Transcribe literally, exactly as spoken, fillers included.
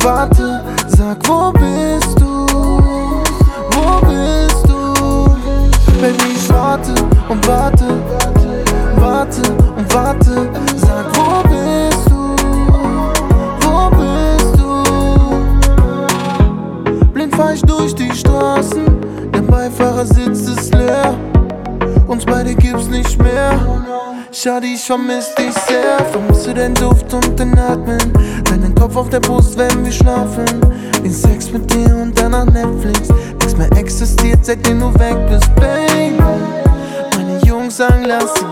warte, sag, wo bist du? Wo bist du? Baby, ich warte und warte, warte und warte, sag, wo bist du? Wo bist du? Blind fahr ich durch die Straßen, der Beifahrersitz ist leer, uns beide gibt's nicht mehr. Schade, ich vermiss dich sehr. Vermisse den Duft und den Atmen, deinen Kopf auf der Brust, wenn wir schlafen. Den Sex mit dir und danach Netflix. Nichts mehr existiert, seitdem du weg bist, Baby. Meine Jungs sagen, lass sie